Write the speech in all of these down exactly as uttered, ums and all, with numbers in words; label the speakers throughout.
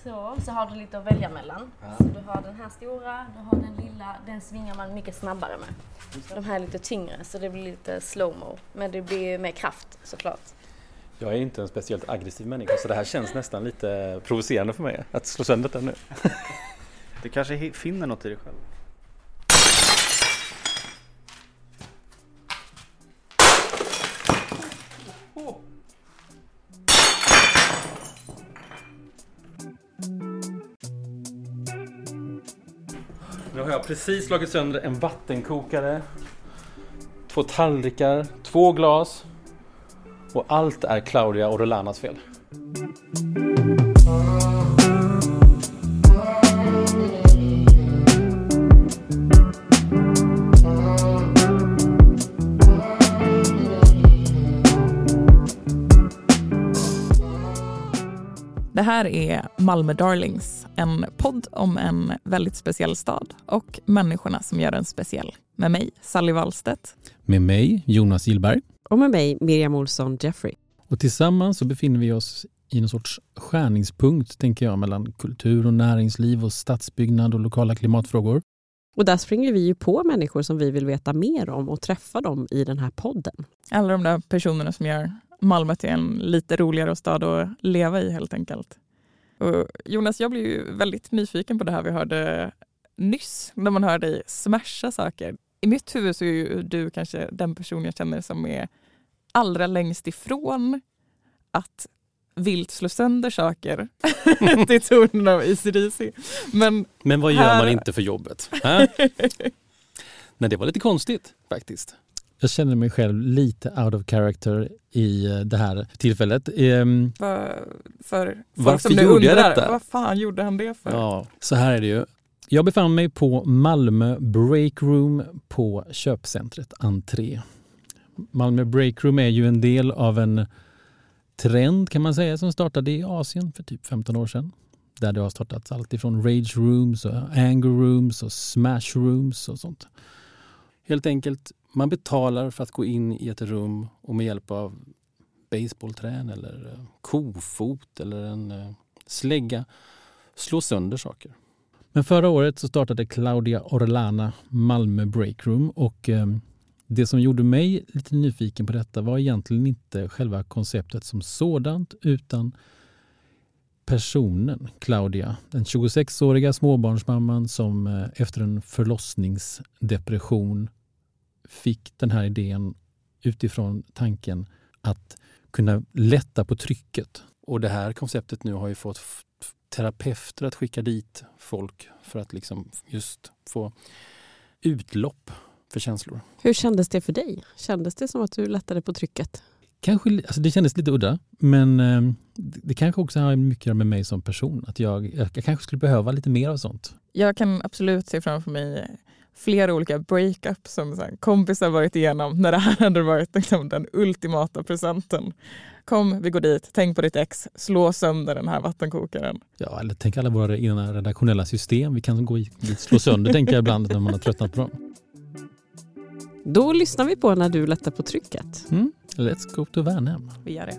Speaker 1: Så, så har du lite att välja mellan. Ja. Så du har den här stora, du har den lilla, den svingar man mycket snabbare med. De här är lite tyngre så det blir lite slow-mo, men det blir mer kraft såklart.
Speaker 2: Jag är inte en speciellt aggressiv människa så det här känns nästan lite provocerande för mig att slå sönder den nu.
Speaker 3: Du kanske finner något i dig själv.
Speaker 2: Nu har jag precis slagit sönder en vattenkokare, två tallrikar, två glas och allt är Claudia Orelanas fel.
Speaker 4: Det här är Malmö Darlings, en podd om en väldigt speciell stad och människorna som gör den speciell. Med mig, Sally Wallstedt.
Speaker 5: Med mig, Jonas Gillberg.
Speaker 6: Och med mig, Miriam Olsson Jeffrey.
Speaker 5: Och tillsammans så befinner vi oss i en sorts skärningspunkt, tänker jag, mellan kultur och näringsliv och stadsbyggnad och lokala klimatfrågor.
Speaker 6: Och där springer vi ju på människor som vi vill veta mer om och träffa dem i den här podden.
Speaker 4: Alla de där personerna som gör Malmö till en lite roligare stad att leva i helt enkelt. Och Jonas, jag blev ju väldigt nyfiken på det här vi hörde nyss när man hör dig smasha saker. I mitt huvud så är ju du kanske den person jag känner som är allra längst ifrån att vilt slå sönder saker till tonen av A C D C. Men,
Speaker 5: Men vad
Speaker 4: här...
Speaker 5: gör man inte för jobbet? Nej, det var lite konstigt faktiskt. Jag känner mig själv lite out of character i det här tillfället. Um,
Speaker 4: för för
Speaker 5: varför
Speaker 4: som nu
Speaker 5: gjorde jag
Speaker 4: undrar,
Speaker 5: detta?
Speaker 4: vad fan gjorde han det för?
Speaker 5: Ja, så här är det ju. Jag befann mig på Malmö Break Room på köpcentret Entré. Malmö Break Room är ju en del av en trend kan man säga som startade i Asien för typ femton år sedan. Där det har startats allt ifrån rage rooms och anger rooms och smash rooms och sånt. Helt enkelt, man betalar för att gå in i ett rum och med hjälp av baseballträn eller kofot eller en slägga slå sönder saker. Men förra året så startade Claudia Orelana Malmö Break Room och eh, det som gjorde mig lite nyfiken på detta var egentligen inte själva konceptet som sådant utan personen Claudia, den tjugosexåriga småbarnsmamman som eh, efter en förlossningsdepression fick den här idén utifrån tanken att kunna lätta på trycket. Och det här konceptet nu har ju fått f- terapeuter att skicka dit folk för att liksom just få utlopp för känslor.
Speaker 6: Hur kändes det för dig? Kändes det som att du lättade på trycket?
Speaker 5: Kanske, alltså det kändes lite udda, men eh, det kanske också har mycket med mig som person. Att jag, jag kanske skulle behöva lite mer av sånt.
Speaker 4: Jag kan absolut se framför mig flera olika breakups som så här, kompisar varit igenom när det här hade varit liksom, den ultimata presenten. Kom, vi går dit, tänk på ditt ex, slå sönder den här vattenkokaren.
Speaker 5: Ja, eller tänk alla våra egna redaktionella system. Vi kan gå dit, slå sönder, tänker jag ibland när man har tröttnat på dem.
Speaker 6: Då lyssnar vi på när du lättar på trycket.
Speaker 5: Mm. Let's go to Värnhem.
Speaker 4: Vi gör det.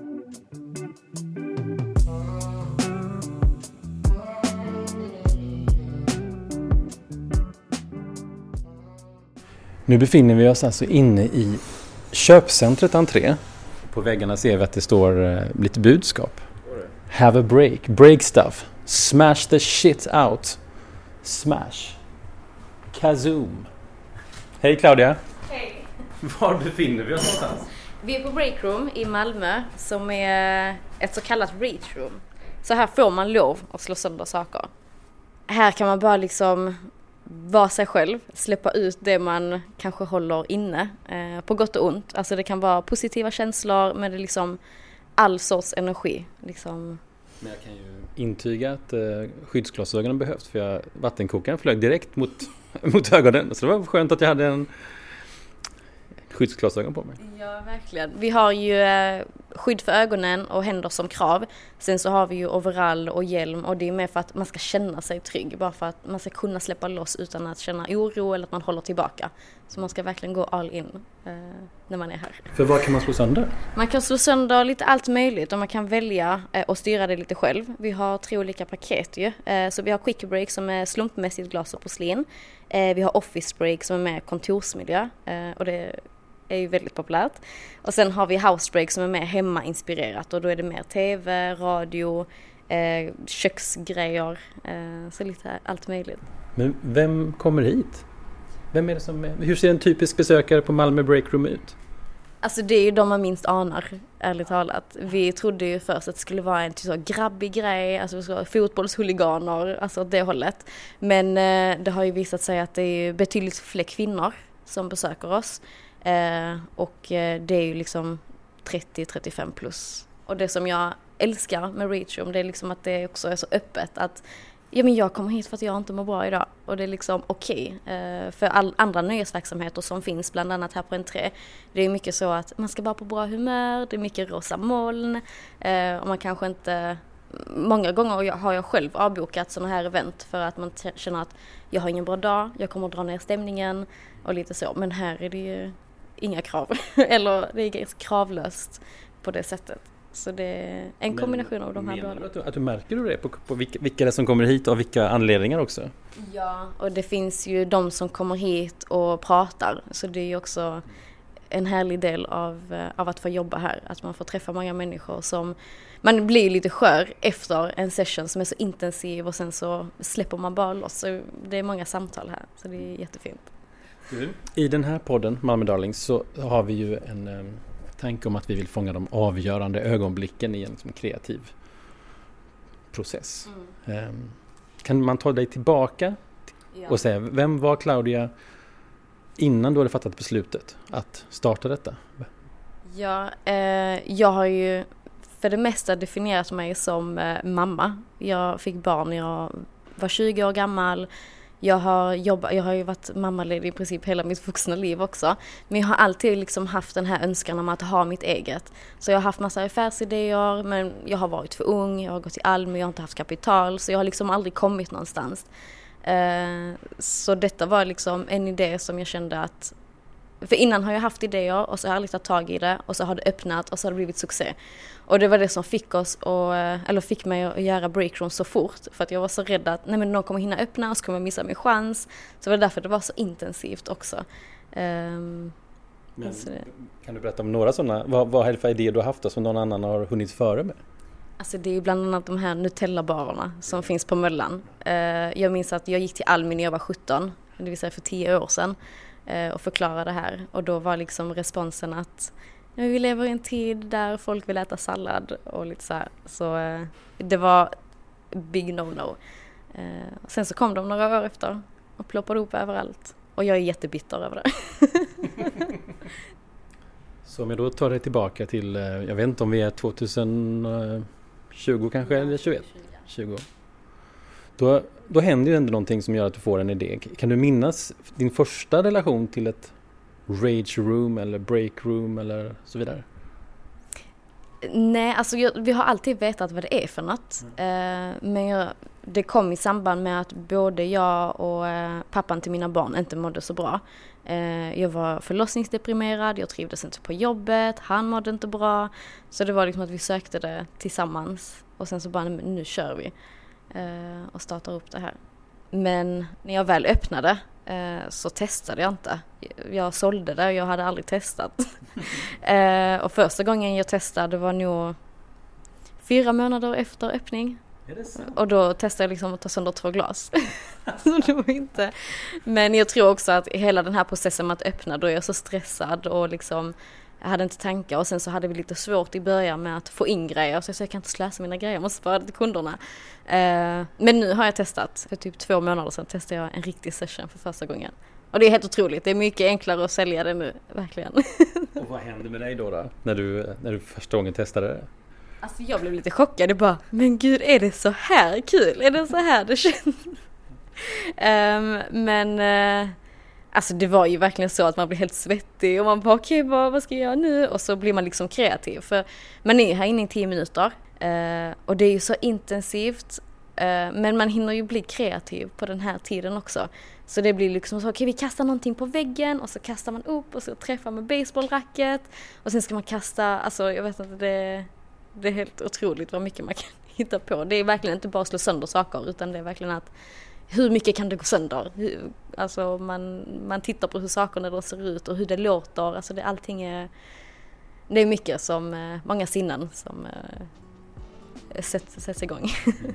Speaker 2: Nu befinner vi oss alltså inne i köpcentret Entré. På väggarna ser vi att det står uh, lite budskap. Have a break, break stuff, smash the shit out, smash, kazoom. Hej Claudia.
Speaker 1: Hej.
Speaker 2: Var befinner vi oss någonstans?
Speaker 1: Vi är på Breakroom i Malmö som är ett så kallat reach room. Så här får man lov att slå sönder saker. Här kan man bara liksom vara sig själv, släppa ut det man kanske håller inne eh, på gott och ont. Alltså det kan vara positiva känslor men det är liksom all sorts energi. Liksom.
Speaker 2: Men jag kan ju intyga att eh, skyddsglasögonen behövs för jag, vattenkokaren flög direkt mot, mot ögonen. Så det var skönt att jag hade en skyddsglasögon på mig.
Speaker 1: Ja, verkligen. Vi har ju eh, skydd för ögonen och händer som krav. Sen så har vi ju overall och hjälm och det är mer för att man ska känna sig trygg. Bara för att man ska kunna släppa loss utan att känna oro eller att man håller tillbaka. Så man ska verkligen gå all in eh, när man är här.
Speaker 2: För vad kan man slå sönder?
Speaker 1: Man kan slå sönder lite allt möjligt och man kan välja eh, och styra det lite själv. Vi har tre olika paket ju. Eh, så vi har quick break som är slumpmässigt glas och porslin. Eh, vi har office break som är mer kontorsmiljö eh, och det är ju väldigt populärt. Och sen har vi house break som är mer hemmainspirerat och då är det mer tv, radio, eh, köksgrejer, eh, så lite allt möjligt.
Speaker 2: Men vem kommer hit? Vem är det som är? Hur ser en typisk besökare på Malmö Breakroom ut?
Speaker 1: Alltså det är ju de man minst anar, ärligt talat. Vi trodde ju först att det skulle vara en så grabbig grej, alltså så fotbollshuliganer, alltså åt det hållet. Men eh, det har ju visat sig att det är betydligt fler kvinnor som besöker oss. Eh, och eh, det är ju liksom trettio till trettiofem plus. Och det som jag älskar med Reachroom, det är liksom att det också är så öppet att ja, men jag kommer hit för att jag inte mår bra idag. Och det är liksom okej. Okay. Eh, för all andra nöjesverksamheter som finns, bland annat här på Entré, det är mycket så att man ska vara på bra humör, det är mycket rosa moln. Eh, och man kanske inte... Många gånger har jag själv avbokat sådana här event för att man t- känner att jag har ingen bra dag, jag kommer att dra ner stämningen och lite så. Men här är det ju inga krav. Eller det är ganska kravlöst på det sättet. Så det är en kombination
Speaker 2: Men,
Speaker 1: av de här
Speaker 2: båda.
Speaker 1: båda.
Speaker 2: Att du, att du märker du det på, på vilka, vilka det är som kommer hit och av vilka anledningar också?
Speaker 1: Ja, och det finns ju de som kommer hit och pratar. Så det är ju också en härlig del av, av att få jobba här. Att man får träffa många människor som... Man blir lite skör efter en session som är så intensiv och sen så släpper man bara loss. Så det är många samtal här, så det är jättefint.
Speaker 2: I den här podden, Malmö Darlings, så har vi ju en um, tanke om att vi vill fånga de avgörande ögonblicken i en liksom, kreativ process. Mm. Um, kan man ta dig tillbaka ja. och säga, vem var Claudia innan du hade fattat beslutet att starta detta?
Speaker 1: Ja, eh, jag har ju för det mesta definierat mig som eh, mamma. Jag fick barn när jag var tjugo år gammal. Jag har, jobbat, jag har ju varit mammaledig i princip hela mitt vuxna liv också. Men jag har alltid liksom haft den här önskan om att ha mitt eget. Så jag har haft massa affärsidéer, men jag har varit för ung. Jag har gått till Almi, jag har inte haft kapital. Så jag har liksom aldrig kommit någonstans. Eh, så detta var liksom en idé som jag kände att... För innan har jag haft idéer och så har jag aldrig tagit tag i det. Och så har det öppnat och så har det blivit succé. Och det var det som fick oss och, eller fick mig att göra Breakroom så fort. För att jag var så rädd att nej, men någon kommer hinna öppna och så kommer jag missa min chans. Så det var därför det var så intensivt också. Um,
Speaker 2: men,
Speaker 1: alltså det.
Speaker 2: Kan du berätta om några sådana? Vad, vad är det för idéer du har haft som någon annan har hunnit före med?
Speaker 1: Alltså det är bland annat de här Nutella-barerna som finns på Möllan. Uh, jag minns att jag gick till Almi när jag var sjutton. Det vill säga för tio år sedan. Uh, och förklarade det här. Och då var liksom responsen att vi lever i en tid där folk vill äta sallad och lite så här. Så eh, det var big no-no. Eh, sen så kom de några år efter och ploppade upp överallt. Och jag är jättebitter över det.
Speaker 2: Så om jag då tar det tillbaka till, jag vet inte om vi är tjugohundratjugo kanske, eller tjugoett? tjugo. Då, då händer ju ändå någonting som gör att du får en idé. Kan du minnas din första relation till ett rage room eller break room eller så vidare?
Speaker 1: Nej, alltså jag, vi har alltid vetat vad det är för något. Mm. Eh, men jag, det kom i samband med att både jag och eh, pappan till mina barn inte mådde så bra. Eh, jag var förlossningsdeprimerad, jag trivdes inte på jobbet, han mådde inte bra. Så det var liksom att vi sökte det tillsammans. Och sen så bara, nu kör vi. Eh, och startar upp det här. Men när jag väl öppnade eh, så testade jag inte. Jag sålde det och jag hade aldrig testat. eh, och första gången jag testade var nog fyra månader efter öppning.
Speaker 2: Är det så?
Speaker 1: Och då testade jag liksom att ta sönder två glas. Så det var inte. Men jag tror också att hela den här processen med att öppna, då är jag så stressad och liksom jag hade inte tankar. Och sen så hade vi lite svårt i början med att få in grejer. Så jag sa, jag kan inte slösa mina grejer, jag måste spara det till kunderna. Eh, men nu har jag testat. För typ två månader sedan testade jag en riktig session för första gången. Och det är helt otroligt. Det är mycket enklare att sälja det nu, verkligen.
Speaker 2: Och vad hände med dig då, då när, du, när du första gången testade det?
Speaker 1: Alltså jag blev lite chockad. Det bara, men gud, är det så här kul? Är det så här det känns? um, men... Uh, Alltså det var ju verkligen så att man blir helt svettig och man bara okej, okay, vad, vad ska jag göra nu? Och så blir man liksom kreativ. För man är här inne i tio minuter eh, och det är ju så intensivt. Eh, men man hinner ju bli kreativ på den här tiden också. Så det blir liksom så, okej okay, vi kastar någonting på väggen och så kastar man upp och så träffar man baseballracket. Och sen ska man kasta, alltså jag vet inte, det, det är helt otroligt vad mycket man kan hitta på. Det är verkligen inte bara att slå sönder saker utan det är verkligen att hur mycket kan det gå sönder? Hur, alltså man, man tittar på hur sakerna ser ut och hur det låter. Alltså det, allting är, det är mycket som, många sinnen som äh, sätts, sätts igång.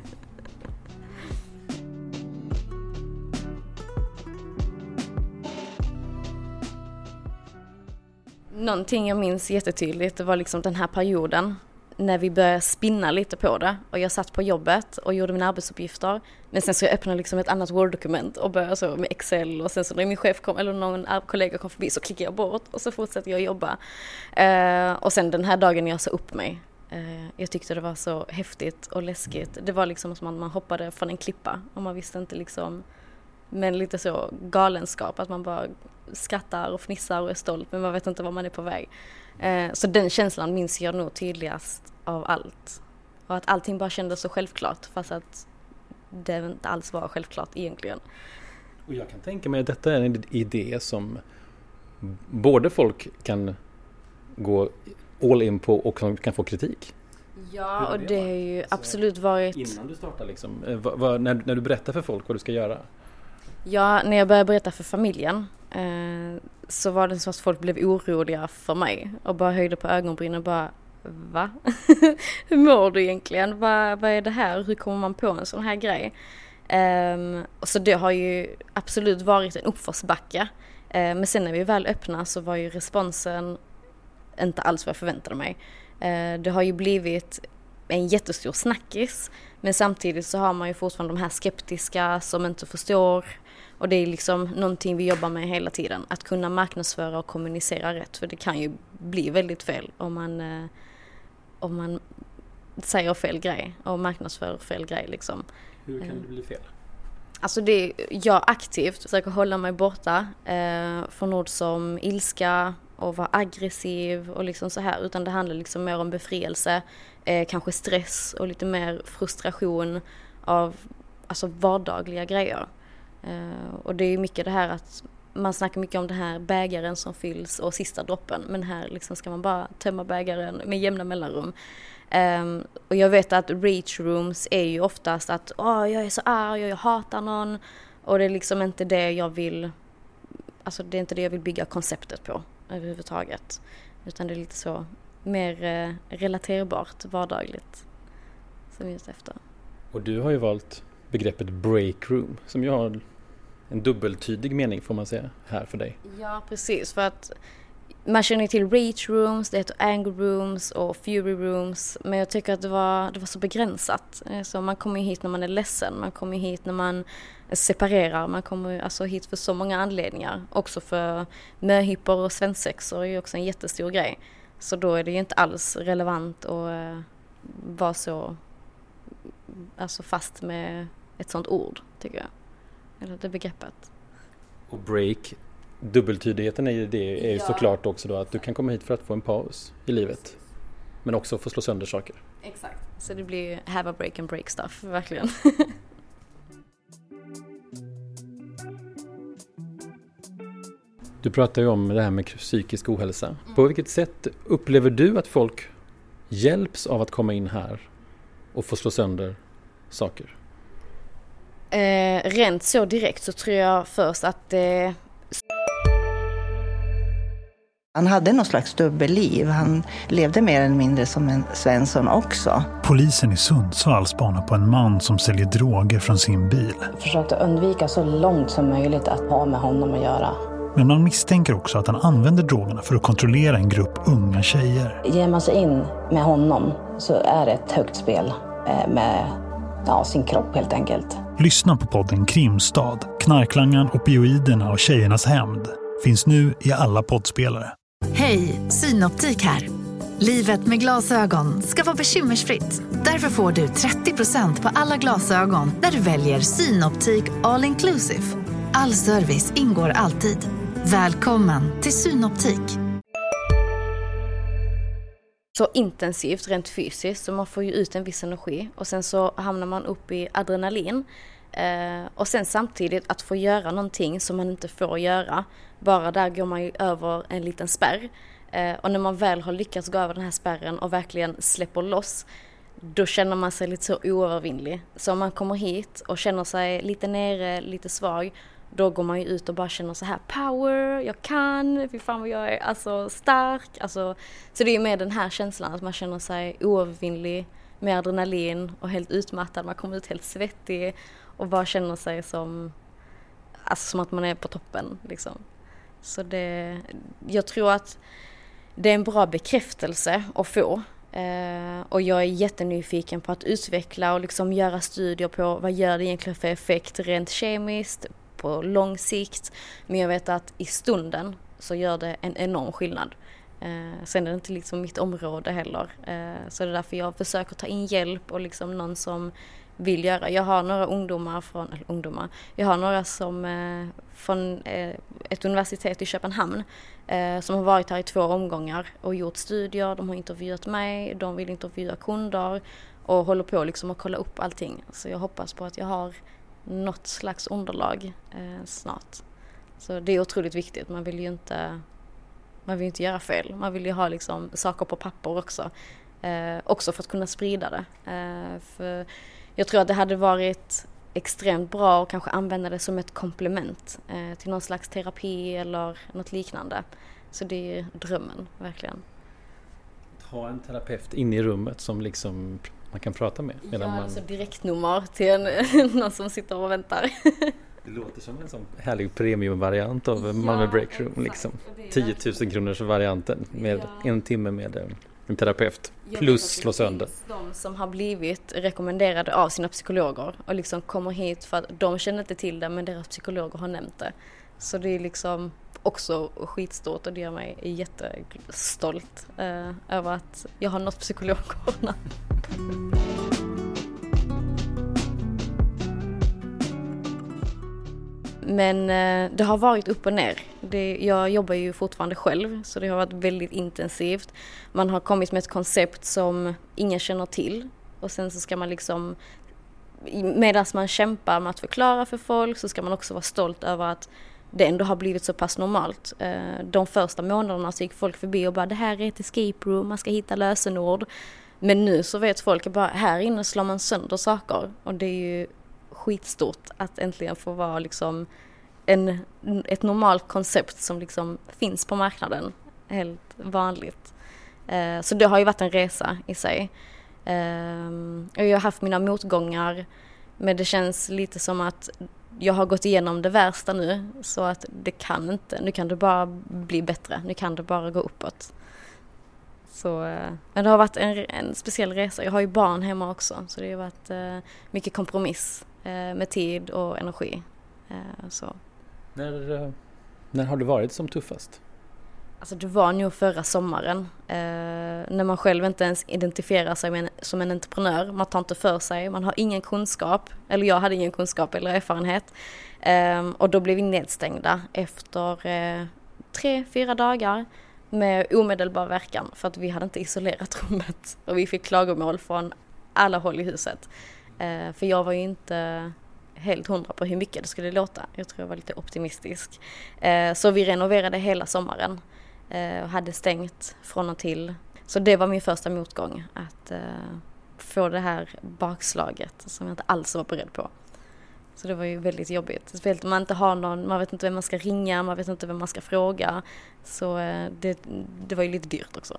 Speaker 1: Någonting jag minns jättetydligt, det var liksom den här perioden när vi började spinna lite på det och jag satt på jobbet och gjorde mina arbetsuppgifter, men sen så jag öppnade liksom ett annat Word-dokument och började så med Excel och sen så när min chef kom eller någon kollega kom förbi så klickade jag bort och så fortsatte jag jobba. Eh, och sen den här dagen jag sa upp mig, eh, jag tyckte det var så häftigt och läskigt. Det var liksom som att man hoppade från en klippa och man visste inte liksom, men lite så galenskap att man bara skrattar och fnissar och är stolt men man vet inte var man är på väg. Eh, så den känslan minns jag nog tydligast av allt. Och att allting bara kändes så självklart fast att det inte alls var självklart egentligen.
Speaker 2: Och jag kan tänka mig att detta är en idé som både folk kan gå all in på och kan få kritik.
Speaker 1: Ja, och det har ju absolut varit...
Speaker 2: Innan du startar liksom, vad, vad, när, när du berättar för folk vad du ska göra?
Speaker 1: Ja, när jag började berätta för familjen eh, så var det så att folk blev oroliga för mig och bara höjde på ögonbrynen och bara, va? Hur mår du egentligen? Va, vad är det här? Hur kommer man på en sån här grej? Eh, och så det har ju absolut varit en uppförsbacke. Eh, men sen när vi väl öppnade så var ju responsen inte alls vad jag förväntade mig. Eh, det har ju blivit en jättestor snackis, men samtidigt så har man ju fortfarande de här skeptiska som inte förstår, och det är liksom någonting vi jobbar med hela tiden, att kunna marknadsföra och kommunicera rätt, för det kan ju bli väldigt fel om man eh, om man säger fel grej och marknadsför fel grej liksom.
Speaker 2: Hur kan det bli fel?
Speaker 1: Alltså det, jag aktivt försöker hålla mig borta eh, från ord som ilska och vara aggressiv och liksom så här, utan det handlar liksom mer om befrielse, eh, kanske stress och lite mer frustration av alltså vardagliga grejer. Eh, och det är mycket det här att man snackar mycket om det här bägaren som fylls och sista droppen, men här liksom ska man bara tömma bägaren med jämna mellanrum. Um, och jag vet att reach rooms är ju oftast att åh, jag är så arg och jag hatar någon, och det är liksom inte det jag vill, alltså det är inte det jag vill bygga konceptet på överhuvudtaget, utan det är lite så mer eh, relaterbart, vardagligt som just efter. Och
Speaker 2: du har ju valt begreppet break room som ju har en dubbeltydig mening, får man säga, här för dig.
Speaker 1: Ja, precis, för att man känner till reach rooms, det heter anger rooms och fury rooms, men jag tycker att det var, det var så begränsat. Så man kommer hit när man är ledsen, man kommer hit när man separerar, man kommer alltså hit för så många anledningar. Också för möhippor och svensexor är ju också en jättestor grej. Så då är det ju inte alls relevant att uh, vara så alltså fast med ett sånt ord, tycker jag. Eller det begreppet.
Speaker 2: Och break, dubbeltydigheten är ju, det är ju ja. såklart också då att du kan komma hit för att få en paus i livet, men också få slå sönder saker.
Speaker 1: Exakt. Så det blir ju have a break and break stuff, verkligen.
Speaker 2: Du pratar ju om det här med psykisk ohälsa. Mm. På vilket sätt upplever du att folk hjälps av att komma in här och få slå sönder saker?
Speaker 1: Eh, rent så direkt så tror jag först att eh...
Speaker 7: han hade någon slags dubbelliv. Han levde mer eller mindre som en Svensson också.
Speaker 8: Polisen i Sundsvall spanar på en man som säljer droger från sin bil.
Speaker 9: Jag försökte undvika så långt som möjligt att ha med honom att göra.
Speaker 8: Men man misstänker också att han använder drogerna för att kontrollera en grupp unga tjejer.
Speaker 9: Ger man sig in med honom så är det ett högt spel med ja, sin kropp helt enkelt.
Speaker 8: Lyssna på podden Krimstad, Knarklangan, opioiderna och tjejernas hämnd. Finns nu i alla poddspelare.
Speaker 10: Hej, Synoptik här. Livet med glasögon ska vara bekymmersfritt. Därför får du trettio procent på alla glasögon när du väljer Synoptik All Inclusive. All service ingår alltid. Välkommen till Synoptik.
Speaker 1: Så intensivt rent fysiskt, så man får ju ut en viss energi och sen så hamnar man upp i adrenalin. Eh, och sen samtidigt att få göra någonting som man inte får göra. Bara där går man ju över en liten spärr. Eh, och när man väl har lyckats gå över den här spärren och verkligen släpper loss, då känner man sig lite så oövervinnlig. Så om man kommer hit och känner sig lite nere, lite svag, då går man ju ut och bara känner så här: power, jag kan, fy fan vad jag är alltså stark. Alltså, så det är med den här känslan att man känner sig oövervinnlig med adrenalin och helt utmattad. Man kommer ut helt svettig och bara känner sig som, alltså, som att man är på toppen. Liksom. Så det, jag tror att det är en bra bekräftelse att få. Eh, och jag är jättenyfiken på att utveckla och liksom göra studier på vad gör det egentligen för effekt rent kemiskt på lång sikt. Men jag vet att i stunden så gör det en enorm skillnad. Eh, sen är det inte liksom mitt område heller. Eh, så det är därför jag försöker ta in hjälp och liksom någon som vill göra. Jag har några ungdomar från, eller ungdomar, jag har några som eh, från eh, ett universitet i Köpenhamn eh, som har varit här i två omgångar och gjort studier. De har intervjuat mig, de vill intervjua kunder och håller på liksom att kolla upp allting. Så jag hoppas på att jag har något slags underlag eh, snart. Så det är otroligt viktigt. Man vill ju inte, man vill inte göra fel. Man vill ju ha liksom saker på papper också. Eh, också för att kunna sprida det. Eh, för jag tror att det hade varit extremt bra att kanske använda det som ett komplement eh, till någon slags terapi eller något liknande. Så det är drömmen, verkligen.
Speaker 2: Ha en terapeut inne i rummet som liksom man kan prata med.
Speaker 1: Ja,
Speaker 2: man...
Speaker 1: alltså direktnummer till en, någon som sitter och väntar.
Speaker 2: Det låter som en sån härlig premiumvariant av ja, Malmö Break Room. Liksom. tio tusen kronors varianten med ja. en timme med en terapeut. Plus slå sönder.
Speaker 1: De som har blivit rekommenderade av sina psykologer och liksom kommer hit för att de känner inte till det men deras psykologer har nämnt det. Så det är liksom också skitstort och det gör mig jättestolt eh, över att jag har nått psykologerna. Men eh, det har varit upp och ner. Det, jag jobbar ju fortfarande själv så det har varit väldigt intensivt. Man har kommit med ett koncept som ingen känner till och sen så ska man liksom, medan man kämpar med att förklara för folk så ska man också vara stolt över att det ändå har blivit så pass normalt. Eh, de första månaderna så gick folk förbi och bara det här är ett escape room, man ska hitta lösenord. Men nu så vet folk bara här inne slår man sönder saker och det är ju skitstort att äntligen få vara liksom en, ett normalt koncept som liksom finns på marknaden, helt vanligt. Eh, så det har ju varit en resa i sig. Eh, och jag har haft mina motgångar, men det känns lite som att jag har gått igenom det värsta nu, så att det kan inte, nu kan det bara bli bättre, nu kan det bara gå uppåt. Så, men det har varit en, en speciell resa. Jag har ju barn hemma också, så det har varit eh, mycket kompromiss eh, med tid och energi. Eh, så.
Speaker 2: När, när har du varit som tuffast?
Speaker 1: Alltså det var nog förra sommaren. Eh, när man själv inte ens identifierar sig med en, som en entreprenör. Man tar inte för sig, man har ingen kunskap. Eller jag hade ingen kunskap eller erfarenhet. Eh, och då blev vi nedstängda efter eh, tre, fyra dagar. Med omedelbar verkan för att vi hade inte isolerat rummet. Och vi fick klagomål från alla håll i huset. Eh, för jag var ju inte helt hundra på hur mycket det skulle låta. Jag tror jag var lite optimistisk. Eh, så vi renoverade hela sommaren. Eh, och hade stängt från och till. Så det var min första motgång. Att eh, få det här bakslaget som jag inte alls var beredd på. Så det var ju väldigt jobbigt. Speciellt om man inte har någon, man vet inte vem man ska ringa, man vet inte vem man ska fråga. Så eh, det, det var ju lite dyrt också.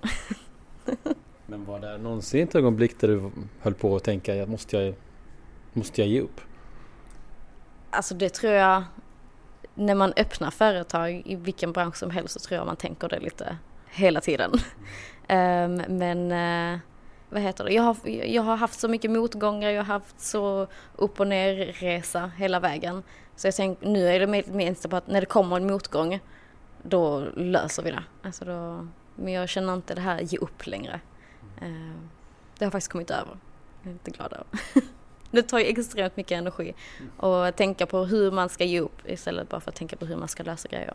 Speaker 2: Men var det någonsin ett ögonblick där du höll på att tänka, jag måste jag, måste jag ge upp?
Speaker 1: Alltså det tror jag, när man öppnar företag i vilken bransch som helst så tror jag man tänker det lite hela tiden. um, men uh, vad heter det? Jag har, jag har haft så mycket motgångar, jag har haft så upp och ner resa hela vägen. Så jag tänker, nu är det minst på att när det kommer en motgång, då löser vi det. Alltså då, men jag känner inte det här ge upp längre. Uh, det har faktiskt kommit över. Jag är lite glad över. Det tar ju extremt mycket energi att tänka på hur man ska ge upp istället bara för att tänka på hur man ska lösa grejer.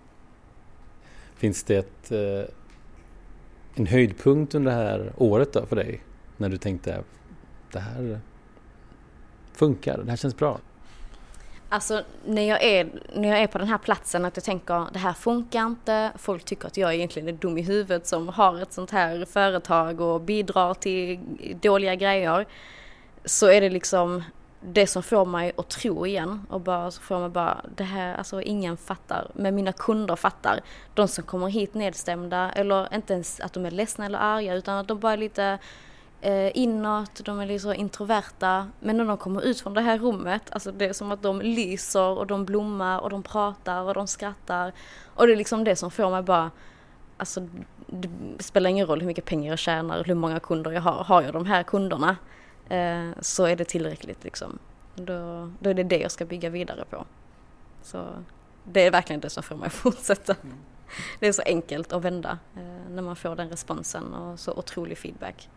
Speaker 2: Finns det ett, eh, en höjdpunkt under det här året då för dig? När du tänkte det här funkar, det här känns bra.
Speaker 1: Alltså när jag, är, när jag är på den här platsen att jag tänker det här funkar inte, folk tycker att jag egentligen är dum i huvudet som har ett sånt här företag och bidrar till dåliga grejer, så är det liksom det som får mig att tro igen och bara så får man bara det här, alltså ingen fattar, men mina kunder fattar, de som kommer hit nedstämda eller inte ens att de är ledsna eller arga utan att de bara är lite eh, inåt, de är lite så introverta, men när de kommer ut från det här rummet, alltså det är som att de lyser och de blommar och de pratar och de skrattar och det är liksom det som får mig bara, alltså det spelar ingen roll hur mycket pengar jag tjänar, hur många kunder jag har, har jag de här kunderna eh, så är det tillräckligt liksom. Då, då är det det jag ska bygga vidare på. Så det är verkligen det som får mig att fortsätta. Mm. Det är så enkelt att vända eh, när man får den responsen och så otrolig feedback.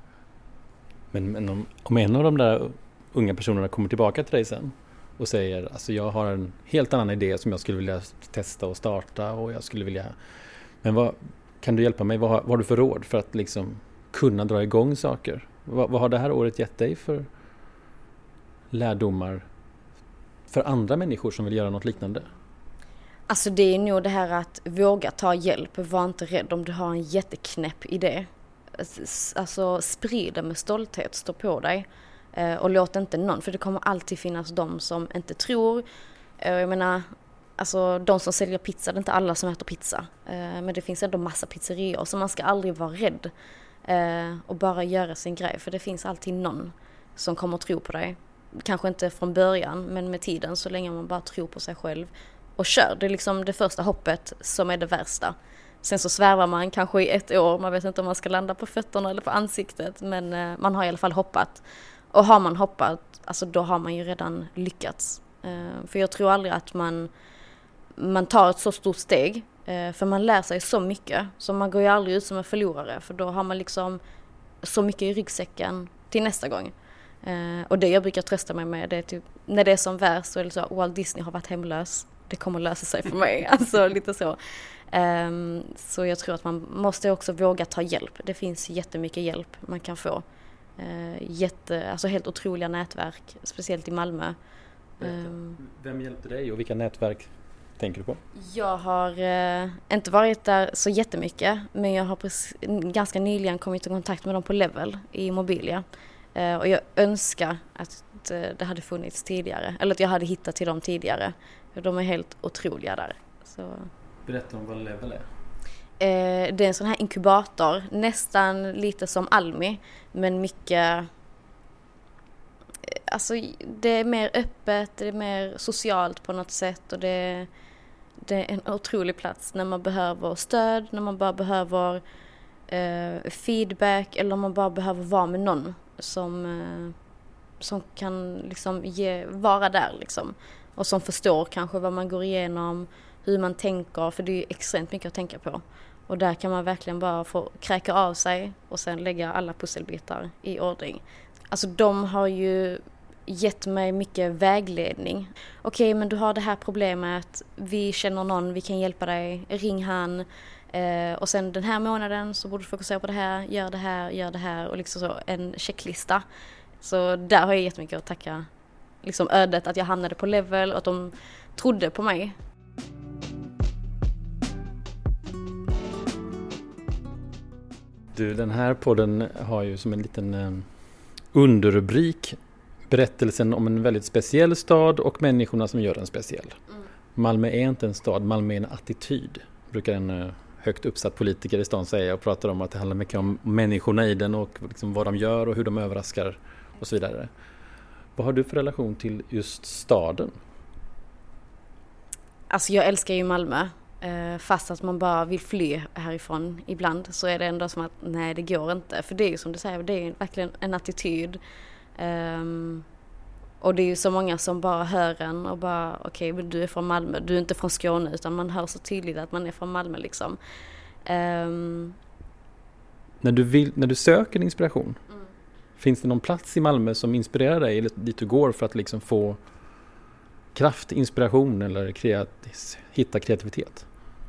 Speaker 2: Men, men om, om en av de där unga personerna kommer tillbaka till dig sen och säger alltså jag har en helt annan idé som jag skulle vilja testa och starta och jag skulle vilja, men vad, kan du hjälpa mig, vad, vad har du för råd för att liksom kunna dra igång saker? Vad, vad har det här året gett dig för lärdomar för andra människor som vill göra något liknande?
Speaker 1: Alltså det är nog det här att våga ta hjälp, var inte rädd om du har en jätteknäpp idé. Alltså sprid det med stolthet, stå på dig och låt inte någon, för det kommer alltid finnas de som inte tror. Jag menar, alltså de som säljer pizza, det är inte alla som äter pizza, men det finns ändå massa pizzerior, så man ska aldrig vara rädd och bara göra sin grej, för det finns alltid någon som kommer att tro på dig. Kanske inte från början, men med tiden, så länge man bara tror på sig själv och kör. Det är liksom det första hoppet som är det värsta. Sen så svärvar man kanske i ett år, man vet inte om man ska landa på fötterna eller på ansiktet, men eh, man har i alla fall hoppat. Och har man hoppat, alltså då har man ju redan lyckats. Eh, för jag tror aldrig att man, man tar ett så stort steg, eh, för man lär sig så mycket, så man går ju aldrig ut som en förlorare, för då har man liksom så mycket i ryggsäcken till nästa gång. Uh, och det jag brukar trösta mig med, det är typ, när det är som värst så är det så, Walt Disney har varit hemlös, det kommer lösa sig för mig, alltså lite så. Um, så jag tror att man måste också våga ta hjälp. Det finns jättemycket hjälp man kan få. Uh, jätte, alltså helt otroliga nätverk, speciellt i Malmö. Um,
Speaker 2: Vem hjälpte dig och vilka nätverk tänker du på?
Speaker 1: Jag har uh, inte varit där så jättemycket, men jag har precis, ganska nyligen kommit i kontakt med dem på Level i Mobilia. Och jag önskar att det hade funnits tidigare. Eller att jag hade hittat till dem tidigare. För de är helt otroliga där. Så.
Speaker 2: Berätta om vad Level är.
Speaker 1: Det är en sån här inkubator. Nästan lite som Almi. Men mycket... Alltså det är mer öppet. Det är mer socialt på något sätt. Och det, det är en otrolig plats när man behöver stöd. När man bara behöver eh, feedback. Eller om man bara behöver vara med någon. Som, som kan liksom ge, vara där liksom. Och som förstår kanske vad man går igenom, hur man tänker, för det är ju extremt mycket att tänka på. Och där kan man verkligen bara få kräka av sig och sen lägga alla pusselbitar i ordning. Alltså de har ju gett mig mycket vägledning. Okej, men du har det här problemet, vi känner någon, vi kan hjälpa dig, ring han. Eh, och sen den här månaden så borde du fokusera på det här, gör det här, gör det här och liksom så en checklista. Så där har jag jättemycket att tacka liksom ödet att jag hamnade på Level och att de trodde på mig.
Speaker 2: Du, den här podden har ju som en liten eh, underrubrik berättelsen om en väldigt speciell stad och människorna som gör den speciell. Mm. Malmö är inte en stad, Malmö är en attityd, brukar en eh, högt uppsatt politiker i stan säga, och pratar om att det handlar mycket om människorna i den och liksom vad de gör och hur de överraskar och så vidare. Vad har du för relation till just staden?
Speaker 1: Alltså jag älskar ju Malmö. Fast att man bara vill fly härifrån ibland, så är det ändå som att nej, det går inte. För det är ju som du säger, det är verkligen en attityd. Um, och det är ju så många som bara hör en och bara okej, okay, du är från Malmö, du är inte från Skåne, utan man hör så tydligt att man är från Malmö liksom. Um,
Speaker 2: när, du vill, när du söker inspiration, mm. Finns det någon plats i Malmö som inspirerar dig eller dit du går för att liksom få kraft, inspiration eller kreat- hitta kreativitet?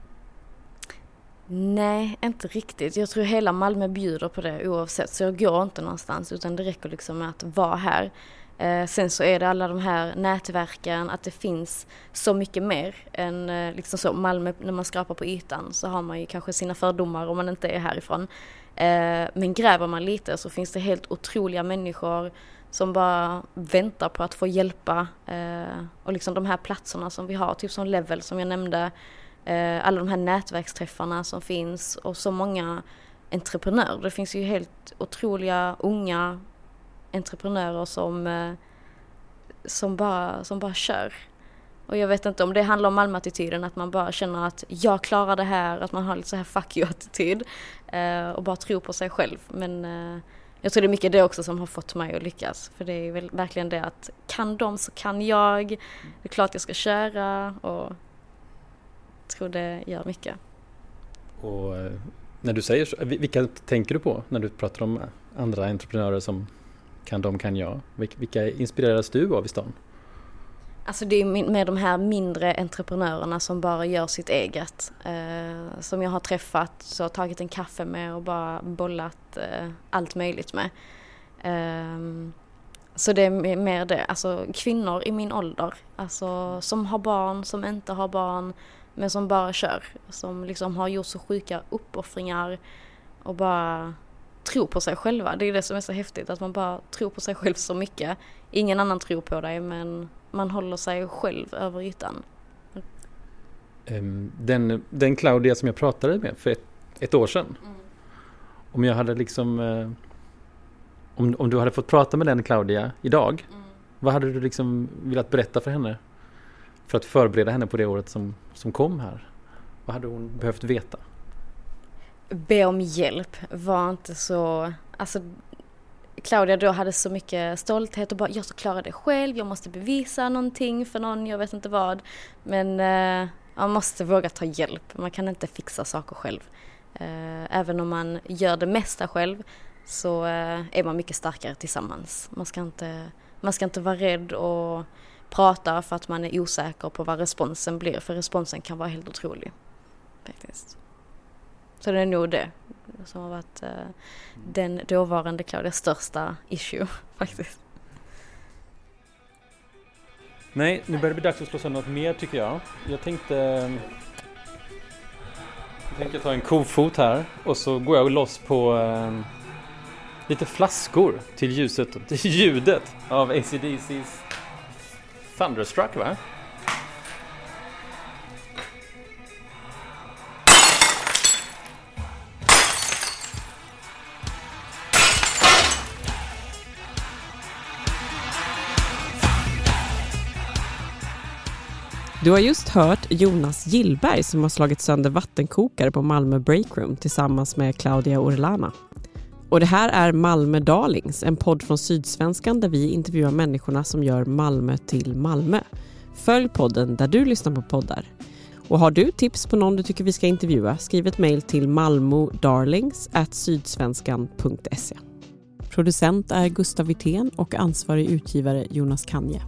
Speaker 1: Nej, inte riktigt. Jag tror hela Malmö bjuder på det oavsett. Så jag går inte någonstans utan det räcker liksom med att vara här. Eh, sen så är det alla de här nätverken, att det finns så mycket mer än eh, liksom så. Malmö, när man skrapar på ytan så har man ju kanske sina fördomar om man inte är härifrån. Eh, men gräver man lite så finns det helt otroliga människor som bara väntar på att få hjälpa. Eh, och liksom de här platserna som vi har, typ som Level som jag nämnde. Eh, alla de här nätverksträffarna som finns och så många entreprenörer. Det finns ju helt otroliga unga entreprenörer som, eh, som, bara, som bara kör. Och jag vet inte om det handlar om Malmö-attityden, att man bara känner att jag klarar det här, att man har lite så här fuck you-attityd eh, och bara tror på sig själv. Men eh, jag tror det är mycket det också som har fått mig att lyckas. För det är väl verkligen det att kan de så kan jag. Det är klart jag ska köra och jag tror det gör mycket.
Speaker 2: Och eh, när du säger så, vilka tänker du på när du pratar om andra entreprenörer som kan de, kan jag? Vilka inspireras du av i stan?
Speaker 1: Alltså det är med de här mindre entreprenörerna som bara gör sitt eget. Eh, som jag har träffat, så har tagit en kaffe med och bara bollat eh, allt möjligt med. Eh, så det är mer det. Alltså kvinnor i min ålder. Alltså som har barn, som inte har barn. Men som bara kör. Som liksom har gjort så sjuka uppoffringar. Och bara tror på sig själva. Det är det som är så häftigt. Att man bara tror på sig själv så mycket. Ingen annan tror på dig, men man håller sig själv över ytan.
Speaker 2: Den, den Claudia som jag pratade med för ett, ett år sedan. Mm. Om jag hade liksom eh, om, om du hade fått prata med den Claudia idag, mm. vad hade du liksom velat berätta för henne för att förbereda henne på det året som, som kom här? Vad hade hon behövt veta?
Speaker 1: Be om hjälp. Var inte så, alltså Claudia då hade så mycket stolthet och bara, jag ska klara det själv, jag måste bevisa någonting för någon, jag vet inte vad. Men eh, man måste våga ta hjälp. Man kan inte fixa saker själv. Eh, även om man gör det mesta själv så eh, är man mycket starkare tillsammans. Man ska inte, man ska inte vara rädd och prata för att man är osäker på vad responsen blir. För responsen kan vara helt otrolig. Faktiskt. Så det är nog det som har varit eh, den dåvarande Claudias största issue faktiskt.
Speaker 2: Nej, nu börjar det bli dags att slå sönder något mer tycker jag. Jag tänkte jag tänkte ta en kofot här och så går jag loss på eh, lite flaskor till ljuset och till ljudet av A C D C:s Thunderstruck, va?
Speaker 6: Du har just hört Jonas Gillberg som har slagit sönder vattenkokare på Malmö Breakroom tillsammans med Claudia Orlana. Och det här är Malmö Darlings, en podd från Sydsvenskan där vi intervjuar människorna som gör Malmö till Malmö. Följ podden där du lyssnar på poddar. Och har du tips på någon du tycker vi ska intervjua, skriv ett mejl till malmodarlings at sydsvenskan punkt se. Producent är Gustav Wittén och ansvarig utgivare Jonas Kanje.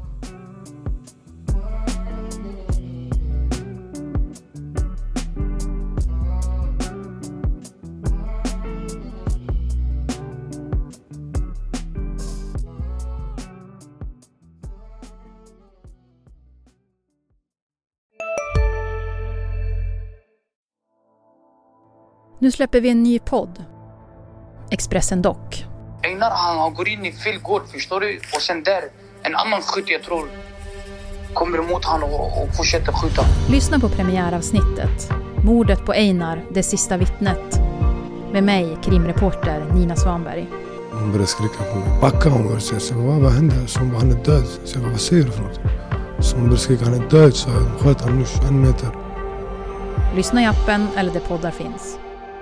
Speaker 11: Nu släpper vi en ny podd. Expressen Dock.
Speaker 12: Einar han går in i fel gård, förstår du? Och sen där, en annan skytt jag tror kommer emot han och, och fortsätter skjuta.
Speaker 11: Lyssna på premiäravsnittet. Mordet på Einar, det sista vittnet. Med mig, krimreporter Nina Svanberg.
Speaker 13: Hon började skrika på mig. Backa hon var så jag vad, vad hände? Så hon bara, han är död. Så jag bara, vad säger du för något? Så hon började skrika, han är död. Så jag sköt han nu en meter.
Speaker 11: Lyssna i appen eller där poddar finns.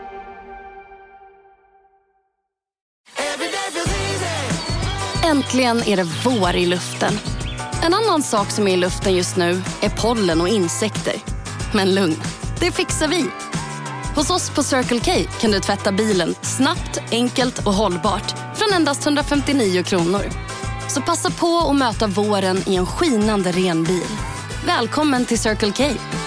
Speaker 14: Äntligen är det vår i luften. En annan sak som är i luften just nu är pollen och insekter. Men lugn, det fixar vi. Hos oss på Circle K kan du tvätta bilen snabbt, enkelt och hållbart. Från från endast hundrafemtionio kronor. Så passa på att möta våren i en skinande ren bil. Välkommen till Circle K.